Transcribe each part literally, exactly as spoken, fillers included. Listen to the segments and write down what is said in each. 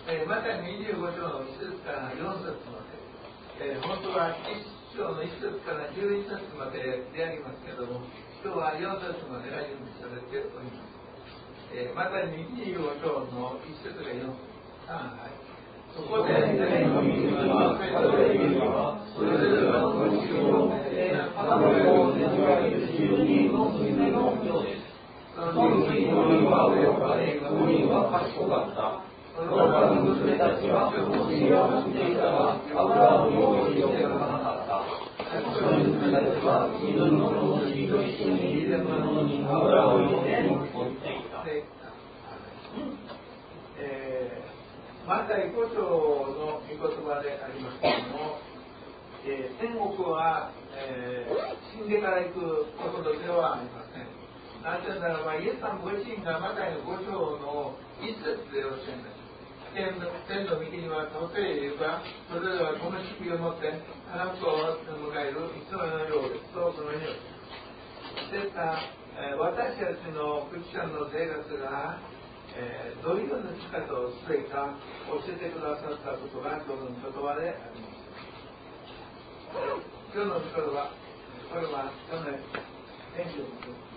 えー、またにじゅうご章のいち節からよん節まで、えー、本当はいっ章のいち節からじゅういち節まででありますけれども、今日はよん節までが準備されております。えー、またにじゅうご章のいち節がよん節。あはい、そこで天の御国は語れるは、それぞれがその地を持って卵をねじられるじゅうにんの娘のようです。そのじゅうにんは親かれ、ごにんは賢かった。その他の娘たちはお尻を持っていたが、油を用意しておかなかった。賢い娘たちは自分のお尻と一緒に入れたものに油を入れて持っていた。えー、マタイご章の御言葉でありますけれども、えー、天国は、えー、死んでから行くことではありません。なぜならば、イエス様ご自身がマタイのご章の一節でおっしゃいます。天の、天の御国は例えば、それぞれは灯火を持って花子を迎えるいつものようですと、そのようです。ですから、えー、私たちのクリスチャンの生活が、えー、どういうような生き方をすべきか教えてくださったことが今日の御言葉であります。今日の御言葉、これは去年天気を見て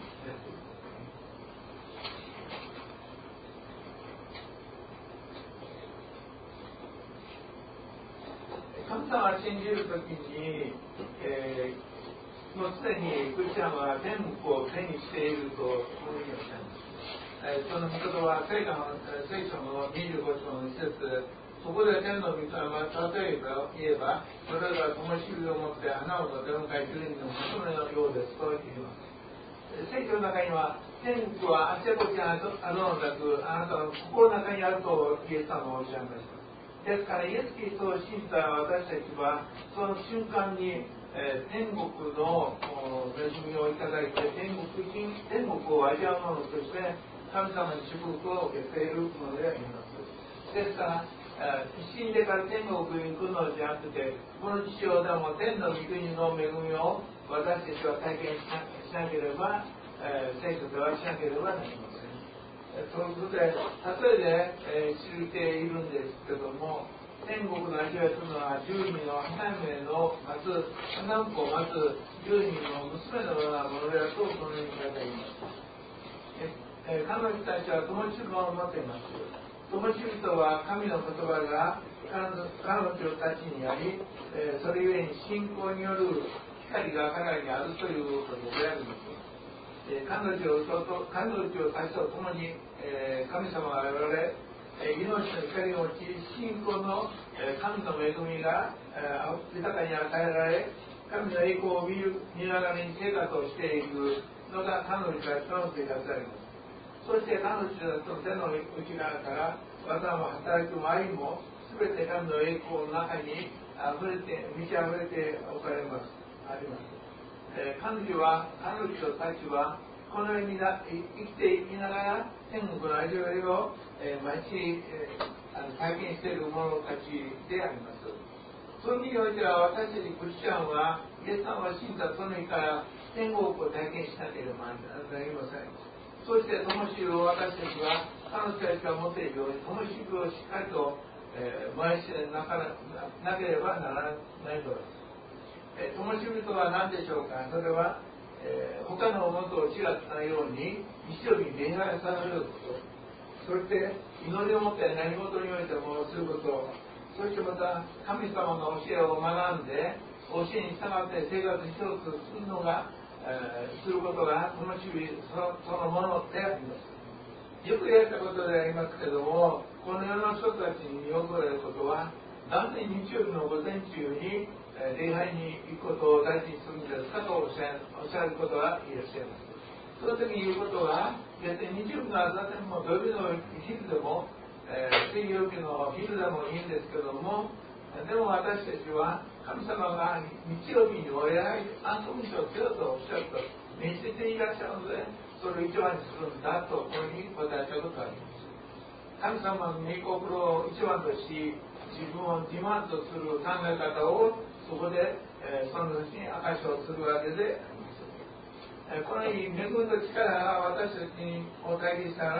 神様を信じるときに、えー、もうすでにクリスチャンは天国を手にしているというふうにおっしゃいます。えー、その御言葉は聖書の聖書のにじゅうご章の一節、そこで天の御霊は例えば言えば、それらは灯火を持って花を出迎える人の娘のようですと言います。聖書の中には、天国はあちこちにあるのなく、あなたの心の中にあるとイエス様はおっしゃいました。ですから、イエス・キリストを信じた私たちは、その瞬間に、えー、天国の恵みをいただいて、天国人、天国を味わうものとして、神様に祝福を受けているものであります。ですから、死んでから天国に行くのではなくて、この地上でも天の御国の恵みを私たちは体験し な, しなければ、えー、聖書ではしなければなりません。そういうことで、例えで、えー、知っているんですけども、天国の味わいというのはじゅうにんの花嫁の待つ、花婿を待つじゅうにんの娘のようなものであるとこのように書いてあります。えー、彼女たちは灯火を持っています。灯火とは神の言葉が彼女たちにあり、えー、それゆえに信仰による光が彼らにあるということであります。えー、彼女と彼女たちと共に、えー、神様が我々、えー、命の光を持ち、信仰の、えー、神の恵みが、えー、豊かに与えられ、神の栄光を見る見ながらに生活をしていくのが彼女たちの生活であります。そして彼女たちの手の内側から技も働きも愛も全て神の栄光の中にあふれて満ち溢れておかれます。あります。えー、彼女は彼女たちはこの世にな生きていきながら天国の味わいを、えー、毎日、えー、あの体験している者たちであります。そういう意味においては私たちクリスチャンはイエス様を信じたその日から天国を体験しなければなりません。そして灯火を私たちは彼女たちが持っているように灯火をしっかりと、えー、燃やしてなか な, なければならないのです。えー、灯火とは何でしょうか。それは、えー、他のものと違ったように一緒に礼拝されること、そして祈りをもって何事においてもすること、そしてまた神様の教えを学んで教えに従って生活一つするのが、えー、することが灯火 そ, そのものであります。よく言われたことでありますけれども、この世の人たちによく言われることは、なんで日曜日の午前中に、えー、礼拝に行くことを大事にするんですかとおっしゃる、おっしゃることがいらっしゃいます。その時に言うことは、別に日曜日の朝でも土曜日の昼でも、えー、水曜日の昼でもいいんですけども、でも私たちは神様が日曜日にお偉い安息日をしようとおっしゃると命じていらっしゃるので、それを一番にするんだとこういうふうに答えたことがあります。神様の御心を一番とし、自分を自慢とする考え方をそこで、えー、そのうちに証しをするわけであります。えー、このように恵みと力が私たちにお与えしたら、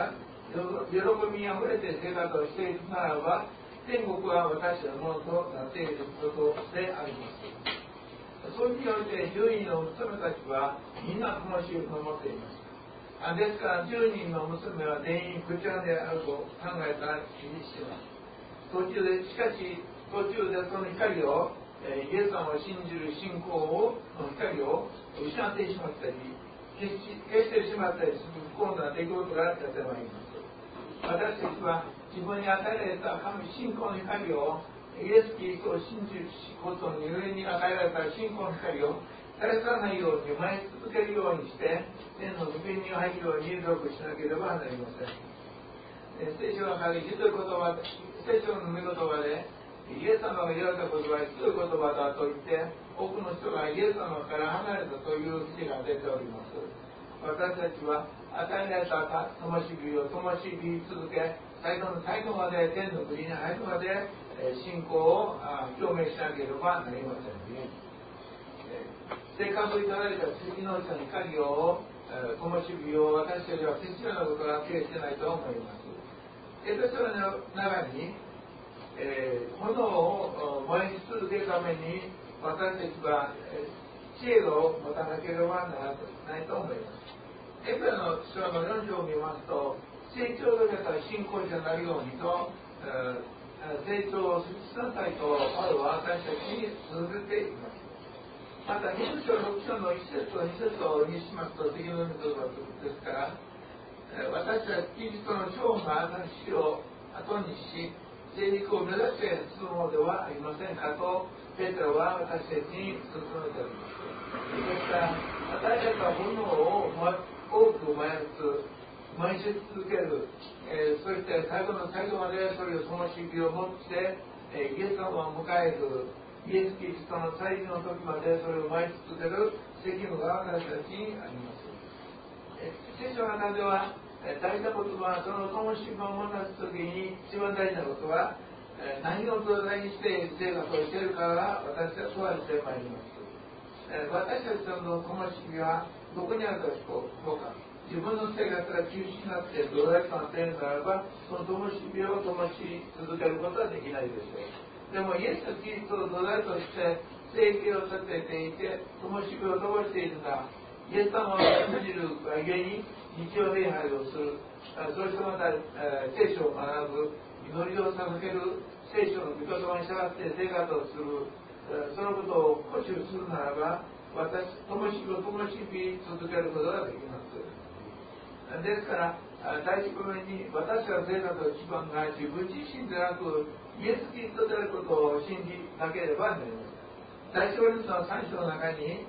喜びにあふれて生活をしているならば、天国は私のものとなっていることであります。そういう意味においてじゅうにんの娘たちはみんな灯火を守っていました。ですからじゅうにんの娘は全員クリスチャンであると考えたら気にしています。途中でしかし途中でその光を、えー、イエス様を信じる信仰をの光を失ってしまったり消し消してしまったりする不幸な出来事がやってまいります。私たちは自分に与えられた神信仰の光をイエス・キリストを信じることに故に与えられた信仰の光を絶やさないように前に続けるようにして天の御国に入るように努力しなければなりません。聖書の中でひどい言葉、聖書の御言葉でイエス様が言われた言葉はひどい言葉だと言って多くの人がイエス様から離れたという記事が出ております。私たちは与えられた灯火を灯火続け、最後の最後まで天の国に入るまで信仰を表明しなければなりませんね。せっかくいただいた次の人の光を灯火を私たちは適当なことは経営してないと思います。エペソの中に、えー、炎を燃え続けるために私たちは、えー、知恵を持たなければならないと思います。エペソの書のよん章を見ますと、成長がた信仰者になるようにと、えー、成長しなさいとパウロは私たちに続けています。またに章ろく章のいち節とに節をにしますと次の御言葉ですから、私たちキリストの長が私を後にし成肉を目指して進むのではありませんかとペテロは私たちに進めております。ですから与えられたものを多く燃やす燃やし続ける、えー、そして最後の最後までそれを灯火を持って、えー、イエス様を迎えるイエス・キリストの再臨の時までそれを燃やし続ける責務が私たちにあります。聖書の中では大事なことはその灯火を持たす時に一番大事なことは何を土台にして生活をしているかが私たちは問われてまいります。私たちの灯火はどこにあるかどうか、自分の生活が休止になって土台となっているならばその灯火を灯し続けることはできないでしょう。でもイエス・キリストを土台として生計を立てていて灯火を灯しているがイエス様を信じるがゆえに日曜礼拝をする、そしてまた、えー、聖書を学ぶ、祈りを捧げる、聖書の御言葉に従って生活をする、えー、そのことを固守するならば私、灯火を灯し続けることができます。ですから第一部分に私が生活を一番が自分自身でなくイエス・キリストであることを信じなければなりません。第一部分のさん章の中に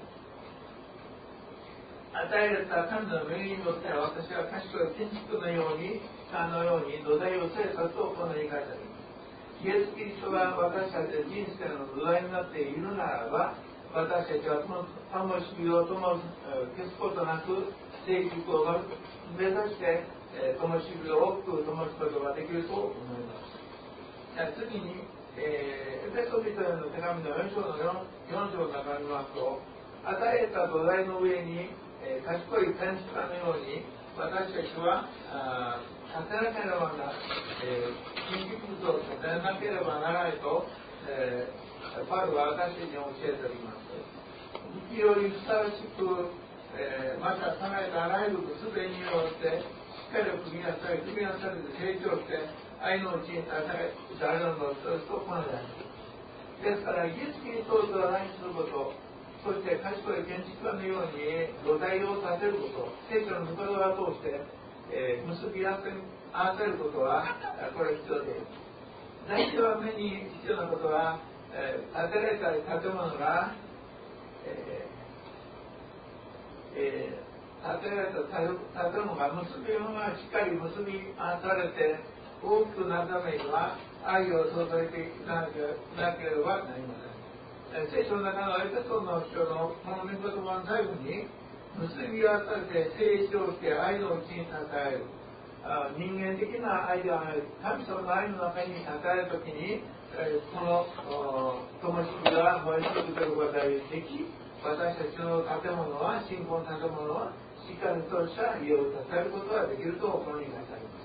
与えられた神の恵みによって私は賢い建築のようにあのように土台を生活を行い方にイエス・キリストが私たちの人生の土台になっているならば私たちはその灯火を灯すことなく成熟を目指して灯火を多く灯すことができると思います。次に、えー、エペソビトへの手紙のよん章の 4, 4章の中に見ますと与えた土台の上にえー、賢い建築家のように私たちは建てなければならない、えー、建築物を建てなければならないと、えー、パウロは私たちに教えております。生きよりふさわしく、えー、また備えたあらゆる術によってしっかり組みなされ組みなされて成長して愛のうちに立たれ誰のの一つと行います。ですからイエス・キリストを土台にすることそして賢い建築家のように土台を建てること、聖書の御言葉を通して、えー、結び合わせることはこれ必要です。第一番目に必要なことは、えー、建てられた建物が、えーえー、建てられた建物が結び物がしっかり結び合わされて大きくなるためには愛を注いでいかなければなりません。聖書の中のエペソの書のこの御言葉の最後に結び合わされて成長して愛のうちに称える人間的な愛ではない神様の愛の中に称えるときにこの灯火が燃え続けることができ私たちの建物は信仰の建物はしっかりとした家を建てることができるとこのように書いてあります。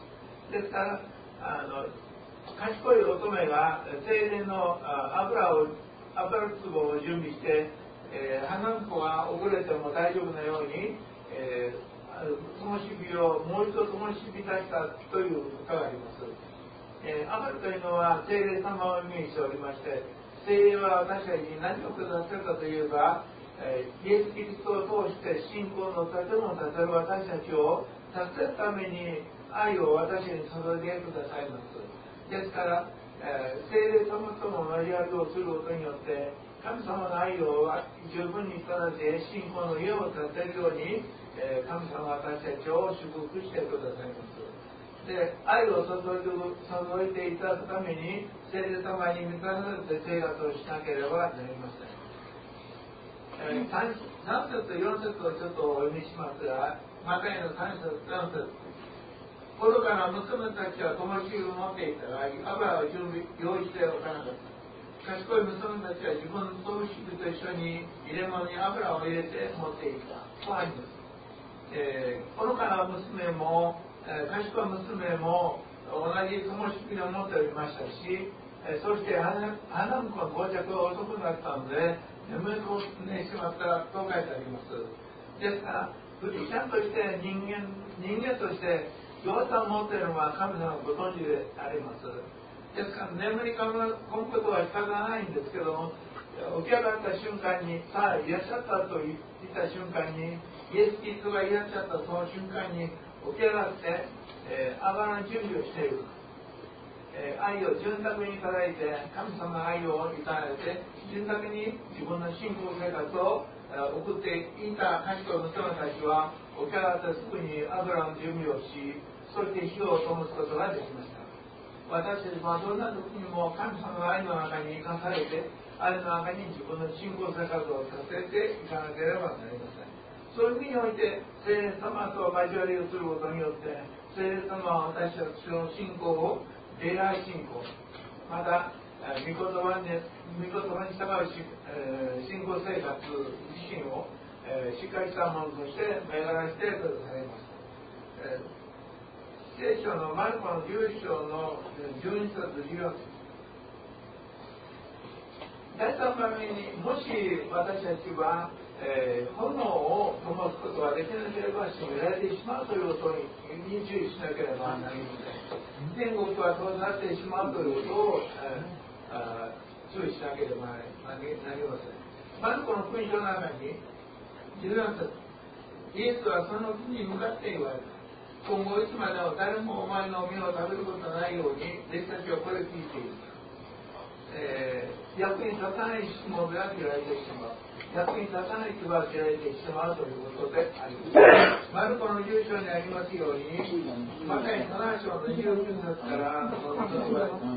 ですからあの賢い乙女が精霊の油を油壺を準備して、えー、花婿が遅れても大丈夫なように、えー、灯火をもう一度灯火出したという歌があります。えー、油というのは精霊様をイメージしておりまして、精霊は私たちに何をくださるかといえば、えー、イエス・キリストを通して信仰の建物を建てる私たちを助けるために愛を私に注いでくださいます。ですから、えー、聖霊様との交わりをすることによって神様の愛を十分にいただいて信仰の家を建てるように、えー、神様は私たちを祝福してくださいます。で、愛を注いで、注いでいただくために聖霊様に満たされて生活をしなければなりません。えー、さん節とよん節をちょっとお読みしますが、マタイのさん節さん節、愚かな娘たちは灯火を持っていたが油を準備用意しておかなかった。賢い娘たちは自分の灯火と一緒に入れ物に油を入れて持っていたとあります。えー、愚かな娘も、えー、賢い娘も同じ灯火を持っておりましたし、えー、そして花婿の到着が遅くなったので眠り込んでしまったと書いてあります。ですからクリスチャンとして人間人間として弱さを持っているのは神様ご存知であります。ですから眠り込むことは仕方ないんですけども、起き上がった瞬間にさあいらっしゃったと言った瞬間にイエス・キリストがいらっしゃったその瞬間に起き上がって、えー、油の準備をしている、えー、愛を潤沢にいただいて神様の愛をいただいて潤沢に自分の信仰生活を送っていた賢い娘たちは起き上がってすぐに油の準備をし、そして火を灯すことができました。私たちはどんな時にも神様の愛の中に生かされて、愛の中に自分の信仰生活をさせていかなければなりません。そういう意味において聖霊様と交わりをすることによって聖霊様は私たちの信仰を礼拝信仰、また御言葉に御言葉に従うし、えー、信仰生活自身を、えー、しっかりしたものとして巡らせてくださいます。えー聖書のマルコのじゅういっ章のじゅうに節じゅうよん節、第三番目にもし私たちは、えー、炎を灯すことができなければ死められてしまうということに注意しなければなりません。天国は閉ざってしまうということを、えー、注意しなければなりません。マルコの福音書の中にじゅうよん節、イエスはその国に向かって言われた。今後いつまでも誰もお前の実を食べることがないように弟子たちはこれを聞いている。えー、役に立たない質問が嫌いてしまう。役に立たない人が嫌いてしまうということであります。マルコのじゅう章にありますように、マタイなな章のじゅうきゅう節からこの言葉です。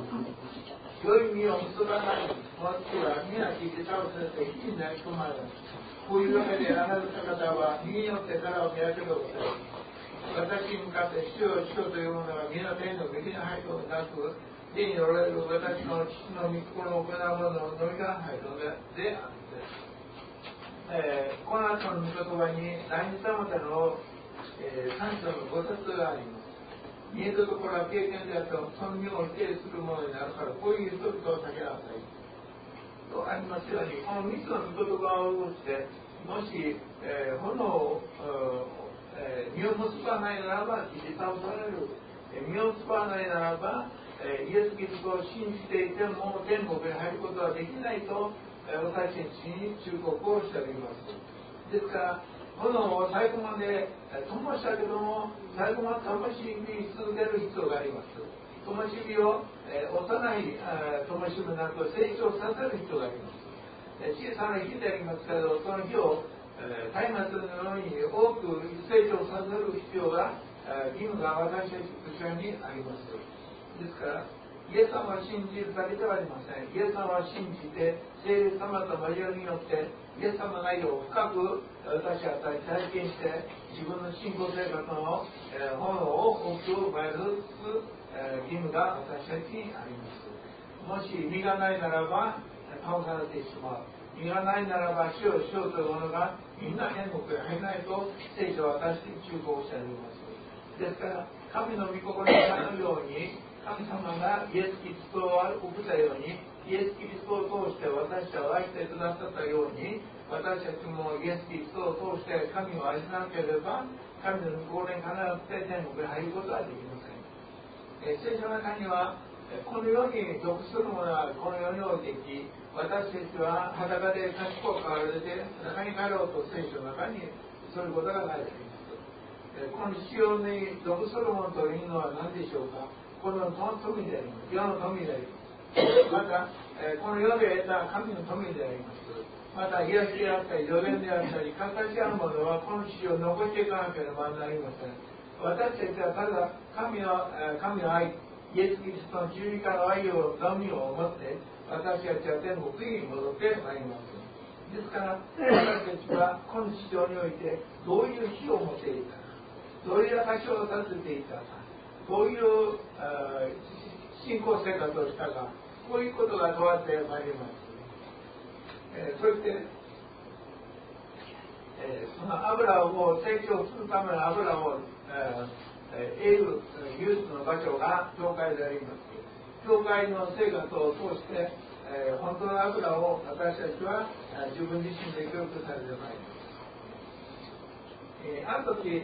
良い実を結ばないその地は皆聞いて倒されて火になり込まれます。こういうわけであなた方は右によって殻を見分けてください。私に向かって主よ主よというものは皆天の右の配慮なく、天におられる私の父の御心を行うもののみが配慮であるんです。えー、この後の御言葉に第二サムテの、えー、さん章のご節があります。見えたところは経験であってもその身を否定するものになるから、こういう人々を避けなさいとありますように、このみっつの御言葉を通してもし、えー、炎をえー、身を結ばないならば切り倒される、えー、身を結ばないならば、えー、イエス・キリストを信じていても天国に入ることはできないと、えー、私たちに忠告をしております。ですから炎を最後まで灯したけども最後まで灯し火続ける必要があります。灯し火を、えー、幼い灯し火なく成長させる必要があります。えー、小さな火でありますけど、その火を松明のように多く成長させる必要が義務が私たちと一緒にあります。ですからイエス様を信じるだけではありません。イエス様を信じて聖霊様と交わりによってイエス様の愛を深く私たちは体験して自分の信仰生活の炎を大きく燃える義務が私たちにあります。もし実がないならば倒されてしまう。実がないならば主よ主よというものがみんな天国へ入らないと聖書は私に忠告してあります。ですから神の御心にかなるように、神様がイエス・キリストを送ったように、イエス・キリストを通して私たちを愛してくださったように、私たちもイエス・キリストを通して神を愛さなければ、神の御心にかなって天国に入ることはできません。え聖書の中には、この世に属するものはこの世においてき、私たちは裸で賢く変わられて裸になろうと聖書の中にそういうことが書いてあります。この地上に属するものというのは何でしょうか。この富であります。世の富であります。また、この世で得た神の富であります。また、癒しであったり、予言であったり、形あるものはこの地上を残していかなければなりません。私たちはただ神の、神の愛、イエス・キリストの十字架の愛を、のみを持って、私たちは天国に戻ってまいります。ですから、私たちはこの地上において、どういう日を持っていたか、どういう証を立てていたか、どういう信仰生活をしたか、こういうことが問われてまいります。えー、そして、えー、その油を提供するための油を、えー、得る唯一の場所が教会であります。教会の生活を通して、えー、本当の油を私たちは自分自身で教育されてまいります。えー、ある時、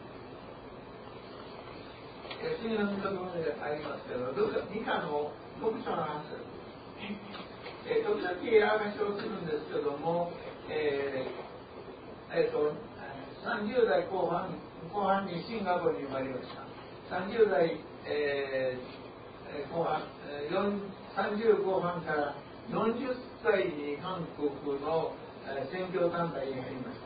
次の見たところでありますけど、ミカのろく章のはち節、えー、時々証をするんですけども、えーえー、とさんじゅう代後半後半にシンガポールに生まれました。さんじゅう代、えー、後半さんじゅう後半からよんじゅっさいに韓国の宣教団体に入りました。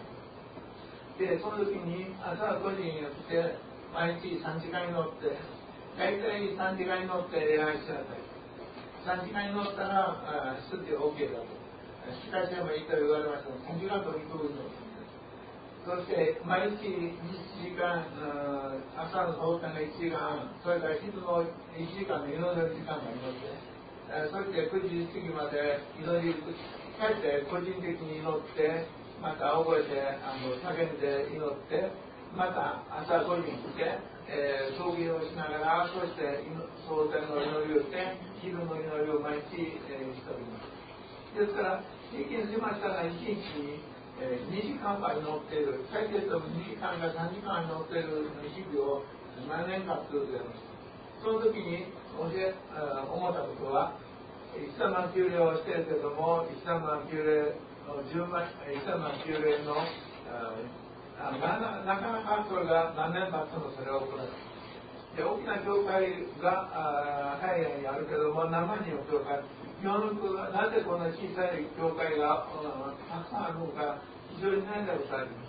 で、その時に朝ごじによって毎日さんじかんに乗って、大体さんじかんに乗って礼拝しなさい。さんじかんに乗ったら、出て OK だと。しかしでもいいと言われましたが、さんじかんとにくぶんの。そして、毎日いちじかん、朝の早朝のいちじかん、それから昼のいちじかんの祈りの時間がありまして、そしてくじ過ぎまで祈り、帰って個人的に祈って、また覚えて、あの叫んで祈って、また朝ごじに来て、えー、葬儀をしながら、そして早朝の祈りをして、昼の祈りを毎日、えー、しております。ですから、経験しましたが、いちにちに、えー、にじかんは祈っている、最低でもにじかんかさんじかん祈っている日々を何年か続けました。その時に教え、思ったことは、いちまんきゅうれいをしているけれども、いちまんきゅうれいのじゅうまん、いちまんきゅうれいの、あな, なかなかそれが何年経ってもそれを行う。で、大きな教会が海外にあるけども、何万人の教会、日本がなぜこんな小さい教会が、うん、たくさんあるのか、非常に悩んだことがあります。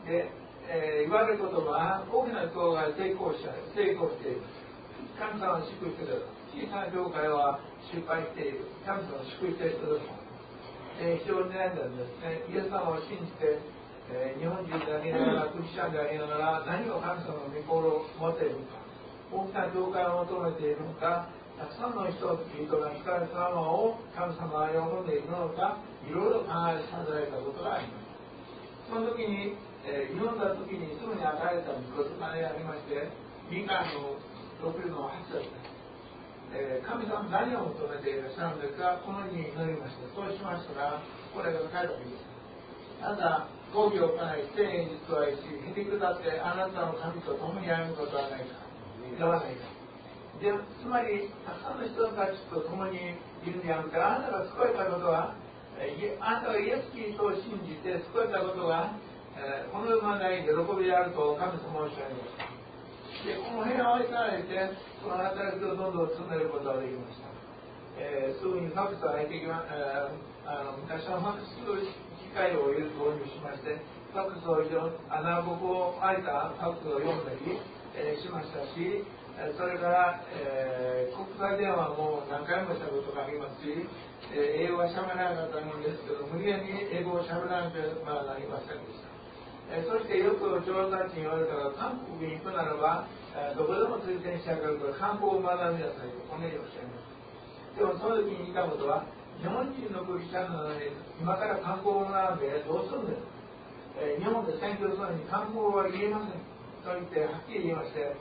で、えー、言われることは、大きな教会が成功した成功している。神様を祝福している。小さな教会は失敗している。神様を祝福している。で、非常に悩んだんですね。イエス様を信じて、えー、日本人でありながら、クリスチャンでありながら、何を神様の御心を持っているのか、大きな教会を求めているのか、たくさんの人々が光る様を神様が喜んでいるのか、いろいろ考えさせられたことがあります。その時に、えー、読んだ時にすぐに与えた御言葉でありまして、ミカのろくのはち節です。えー、神様何を求めていらっしゃるんですか。このように祈りました。そうしましたら、これが書いてあります。ただ、講義を行い、誠意に実愛し、へりくだってあなたの神と共に歩むことはないか、ではないか。でつまり、たくさんの人たちと共にいるにあるから、あなたが救われたことは、あなたがイエス・キリストを信じて救われたことが、えー、この世のない喜びであると神様はおっしゃいました。で、この平和をいただいて、この働きをどんどん進めることができました。えー、すぐにファックスを入ってきま、えー、あの昔はファックス機械を導入しまして、ファックスを穴ぼこを開いたファックスを読んだり、えー、しましたし、それから、えー、国際電話も何回もしたことがありますし、えー、英語はしゃべらなかったんですけど、無理やり英語をしゃべらなければなりませんでした。えー、そしてよく上達に言われたら、韓国に行くならば、えー、どこでも推薦してあげるから韓国を学びなさいと、このようにおっしゃいます。でもその時に言ったことは、日本人のクリスチャンなのに、今から韓国語を学んでどうするんですか、えー、日本で宣教するのに韓国語は言えませんと言ってはっきり言いまして、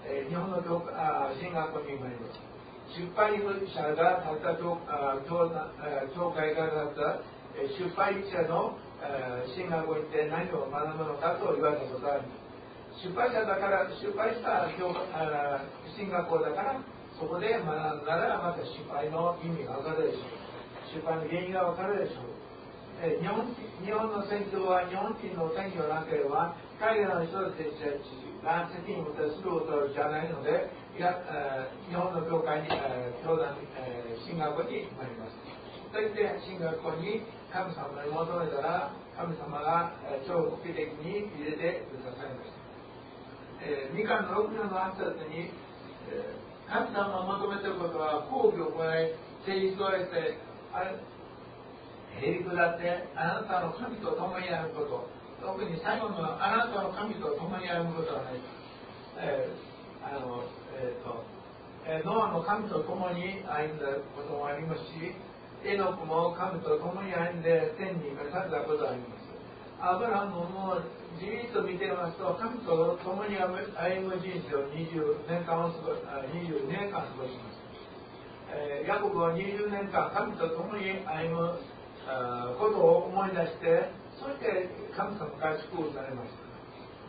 えー、日本の教あ進学校に参ります。出版者が立った教教会が立った出版社の進学校に行って何を学ぶのかと言われたことがあります。出版社だから、出版した進学校だから、そこで学んだらまた出版の意味が分かるでしょう。出版の原因が分かるでしょう。え日本日本の選挙は日本人の選挙なければ海外の人たちが責任を持ってすることじゃないので、いや日本の教会に教団進学校に参ります。そして進学校に神様に求めたら神様が超奇跡に入れてくださいました。えー、みかんのろくじょうのはち節に、えー、神様が求めていることは公義を行い誠実を得てあれへりくだってあなたの神と共に歩むこと、特に最後のあなたの神と共に歩むことはない。えー、あのえーとえー、ノアも神と共に歩んだこともありますし、エノクも神と共に歩んで天に召されたことがあります。アブラハムもじっと見ていますと、神と共に歩む人生をにじゅうねんかんを過ごしにじゅうねんかん過ごします。えー、ヤコブはにじゅうねんかん神と共に歩むことを思い出して、そして神様から祝福されました。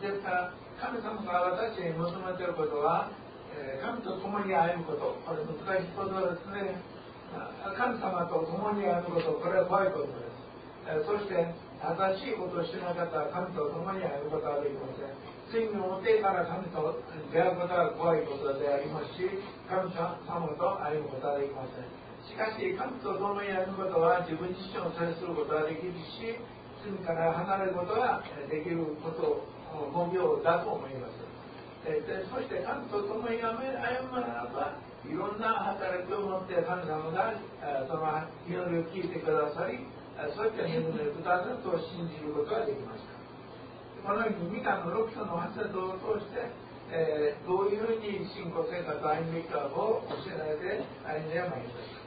ですから神様が私に求めていることは、えー、神と共に歩むこと、これ難しいことですね。神様と共に歩むこと、これは怖いことです。えー、そして正しいことをしなかったら神と共に歩むことはできません。罪を持ってから神と出会うことは怖いことでありますし、神様と歩むことはできません。しかし神と共に歩むことは自分自身を制することができるし、罪から離れることができること目標だと思います。でそして神と共に歩むならば、いろんな働きを持って神様がその祈りを聞いてくださり、そういった祈りをくださると信じることができました。このようにみかんのろく章のはち節を通して、えー、どういうふうに信仰生活を歩んでいくかを教えられて歩んでまいりました。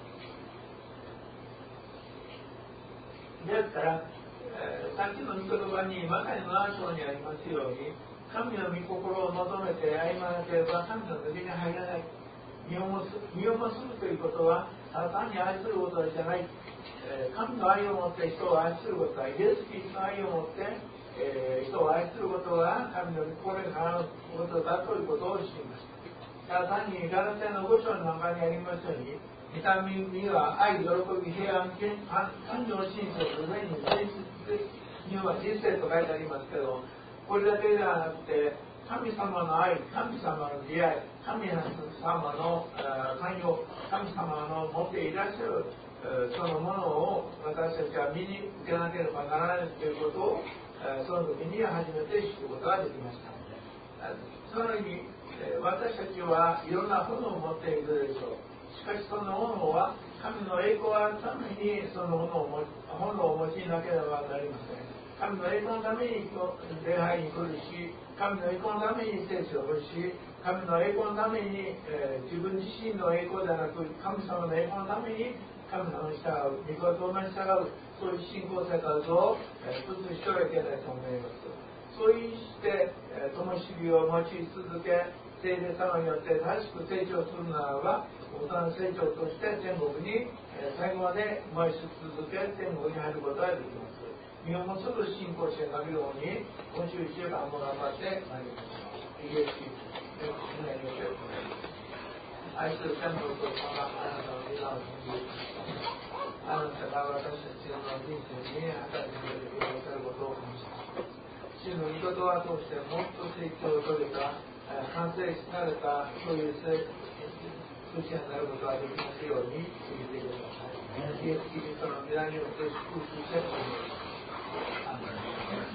ですから、えー、さっきの御言葉にマタイのなな章にありますように、神の御心を求めて歩まなければ神の手に入らない。身をもす身をもするということはただ単に愛することじゃない。えー、神の愛を持って人を愛することは、イエス・キリストの愛を持って、えー、人を愛することは神の御心にかなうことだということを知りました。ただ単にガラテヤのご章の中にありますように、見た目には愛、喜び、平安、感情、親切、上に現実には人生と書いてありますけど、これだけではなくて、神様の愛、神様の出会い、神様の寛容、神様の持っていらっしゃるそのものを私たちは見に受けなければならないということを、その時に初めて知ることができました。そのように私たちはいろんな炎を持っているでしょう。しかしその炎は神の栄光をあるためにその炎を炎を用いなければなりません。神の栄光のために礼拝に来るし、神の栄光のために聖書をするし、神の栄光のために、えー、自分自身の栄光ではなく神様の栄光のために神様に従う、御言葉に従う、そういう信仰生活を、えー、一つしてはいけないと思います。そうして、えー、灯火を持ち続け、聖霊様によって正しく成長するならば、大人の成長として天国に、えー、最後まで燃えし続け、天国に入ることができます。身をもする信仰者になるように、今週いっしゅうかんも頑張ってまいりましょう。イエス・キリストの皆によってお願いします。愛する天のお父様、あなたの皆を信じ、あなたが私たちの人生に働きかけてくださることを感謝します。主の御言葉としてもっと成長を遂げた、完成された、そういうクリスチャンになることができますように導いてください。イエス・キリストの皆によって祝福しております。